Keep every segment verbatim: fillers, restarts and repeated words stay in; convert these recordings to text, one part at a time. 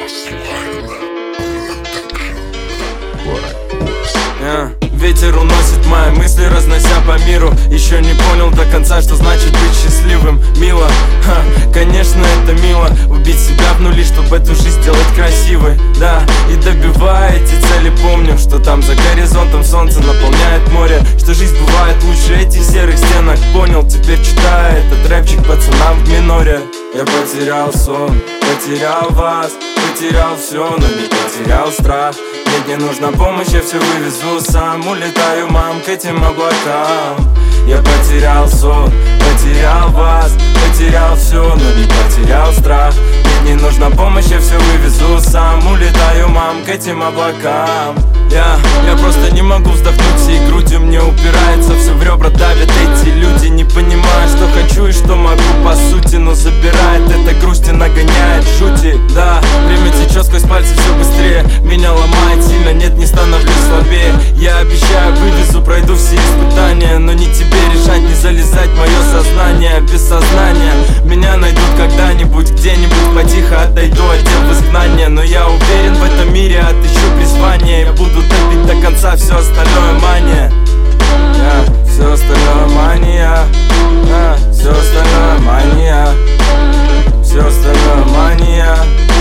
Yeah. Ветер уносит мои мысли, разнося по миру. Еще не понял до конца, что значит быть счастливым. Мило, ха, конечно это мило. Убить себя в нули, чтобы эту жизнь сделать красивой. Да, и добивая эти цели, помню, что там за горизонтом солнце наполняет море. Что жизнь бывает лучше этих серых стенок. Понял, теперь читаю этот рэпчик пацанам в миноре. Я потерял сон, потерял вас, потерял все, но не потерял страх. Нет, не нужна помощь, я все вывезу сам. Улетаю, мам, к этим облакам. Я потерял сон, потерял вас, потерял все, но не потерял страх. Нет, не нужна помощь, я все вывезу сам. Улетаю, мам, к этим облакам. Я, я просто не могу вздохнуть всей грудью, мне упирается, все в ребра давят эти люди. Не понимаю, что хочу и что могу по сути, но забирает эта грусть и нагоняет жути. Да, время течет сквозь пальцы все быстрее, меня ломает сильно, нет, не становлюсь слабее. Я обещаю, вывезу, пройду все испытания, но не тебе решать, не залезать в мое сознание. Без сознания меня найдут когда-нибудь, где-нибудь потихо отойду от дел в изгнание. Но я уверен, в этом мире отыщу призвание. Я буду топить до конца, все остальное мания. Yeah, все остальное мания. Yeah, все остальное мания. Все остальное мания.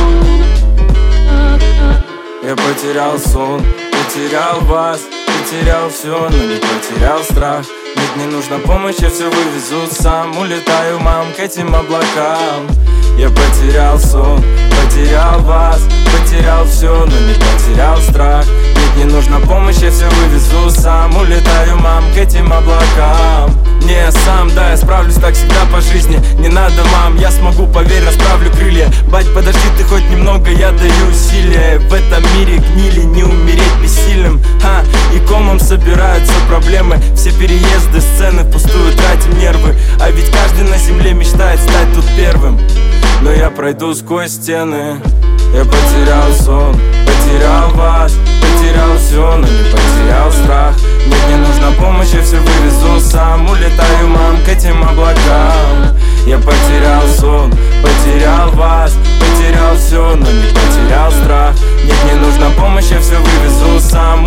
Я потерял сон, потерял вас, потерял все, но не потерял страх. Нет, не нужна помощь, я все вывезу сам. Улетаю, мам, к этим облакам. Я потерял сон, потерял вас, потерял все, но не потерял страх. Нет, не нужна помощь, я все вывезу сам. Улетаю, мам, к этим облакам. Не, я сам, да, я справлюсь так всегда по жизни. Не надо, мам, я смогу, поверь, расправлю крылья. Бать, подожди ты хоть немного, я даю усилия. В этом мире гнили, не умереть бессильным. Ха, и комом собираются проблемы. Все переезды, сцены, впустую тратим нервы. А ведь каждый на земле мечтает стать тут первым. Но я пройду сквозь стены. Я потерял сон, потерял вас, потерял все, но не потерял страх. Нет, не нужна помощь, я все вывезу сам. Улетаю, мам, к этим облакам. Я потерял сон, потерял вас, потерял все, но не потерял страх. Нет, не нужна помощь, я все вывезу сам.